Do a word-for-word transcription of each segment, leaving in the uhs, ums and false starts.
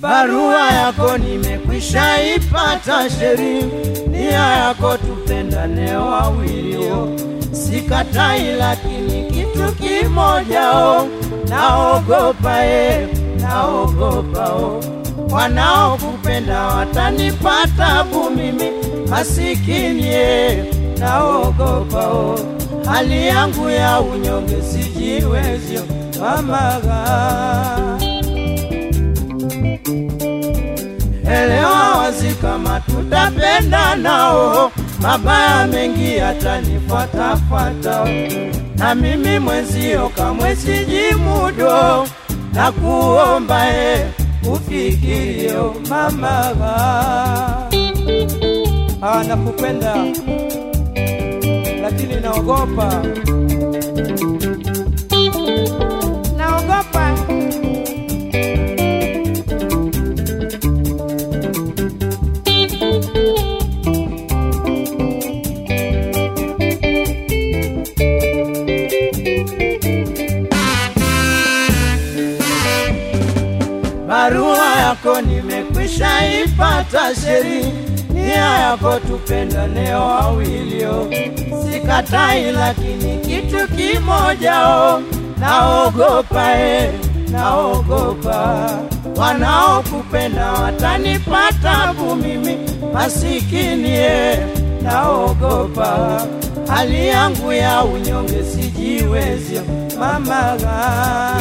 barua yako nimekwisha ipata sheri, nia yako tupendane wawilio, sikatai lakini kitu kimoja o, naogopa e, naogopa o, wanaokupenda watanipata bu mimi masikini e, naogopa o, hali yangu ya unyonge sijiwezio mamaga. Elewa wazi kama tutapenda nao, mabaya mengi yatanifuata, na mimi mwenzio kamwe sijimudo, na kuomba e ufikirio mamaga. Ah, nakupenda lakini naogopa, naogopa. Barua yako nimekwisha ipata sheri, nia yako tupendane wawilio, sikatai lakini kitu kimoja o, naogopa e, naogopa, wanaokupenda watanipata bu mimi masikini e, naogopa, hali yangu ya unyonge sijiwezio mamaga.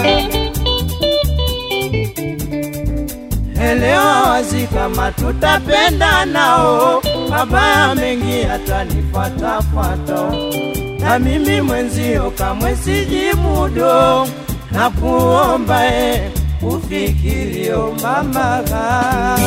Elewa wazi kama tutapenda nao, mabaya mengi yatanifuata, na mimi mwenzio kamwe sijimudo, na kuomba e ufikirio mamaga.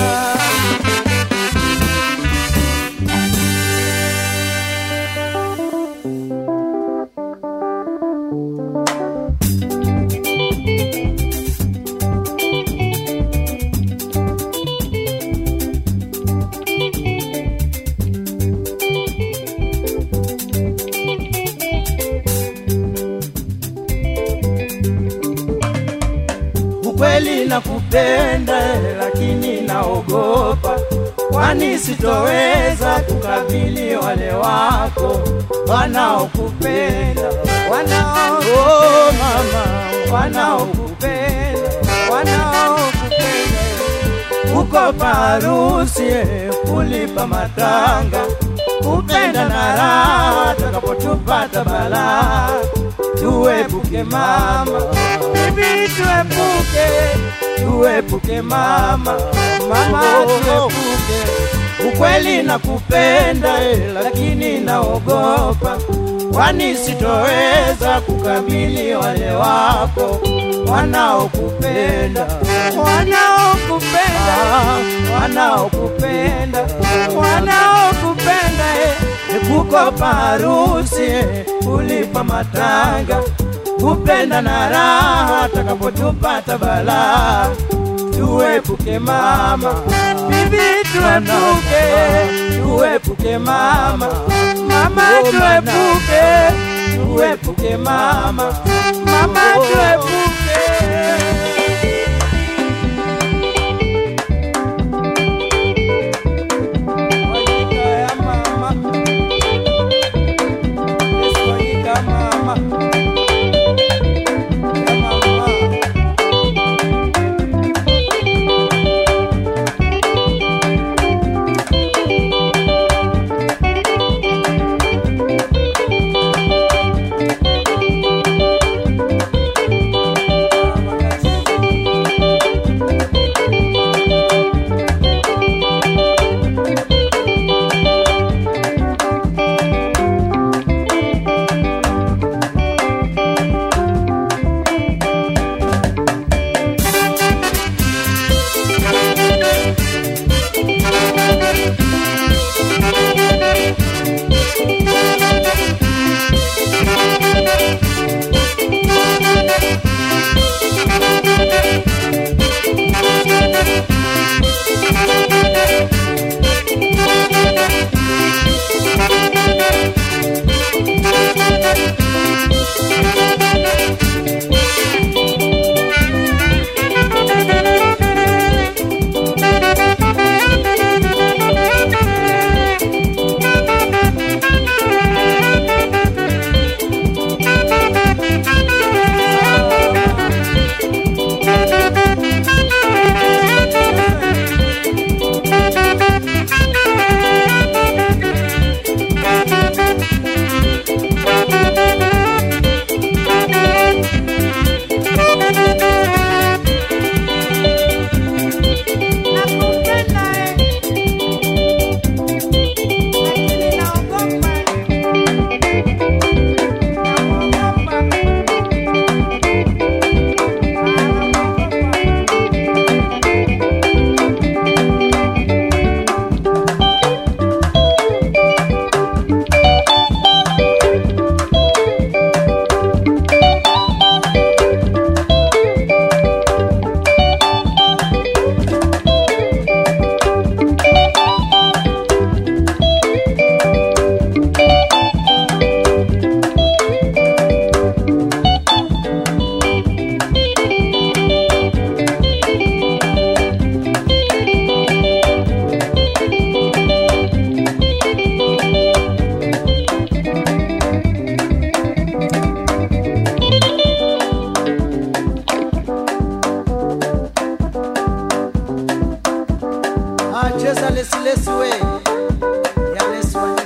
Kweli nakupenda lakini naogopa, kwani sitoweza kukabili wale wako wanaokupenda, wanao oh mama, wanaokupenda, wanaokupenda. Uko parusi kulipa matanga, kupenda na raha takapotupata balaa, tuepuke mama, bibi tuepuke, tuepuke mama, mama tuepuke. Ukweli nakupenda eh, lakini naogopa, kwani sitoweza kukabili wale wako wanaokupenda, wanaokupenda, wanaokupenda, wanaokupenda eh. Kukopa harusi eh, kulipa matanga, kupenda na raha takapotupata balaa, tuepuke mama, bibi tuepuke, tuepuke mama, mama tuepuke, tuepuke mama, mama tuepuke. Ah, cheza lesi lesi we. Ya lesi wa.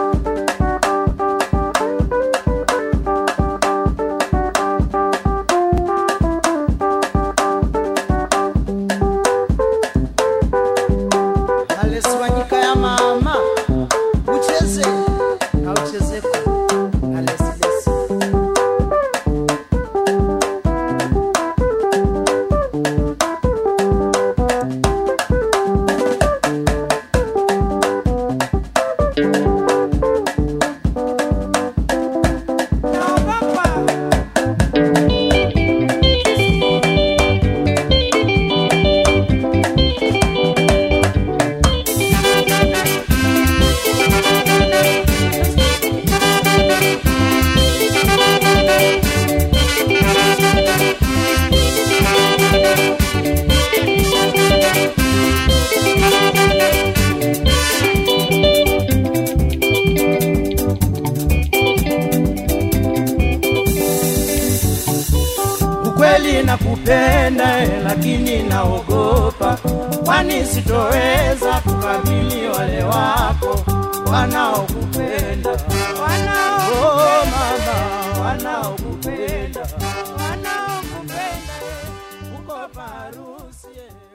Ya lesi wa nyika ya mama. Ucheze. Na ucheze kwa. Ya lesi lesi. Kweli nakupenda lakini naogopa, kwani sitoweza kukabili wale wako wanaokupenda, wanao oh mama, wanaokupenda, wanaokupenda uko parusi.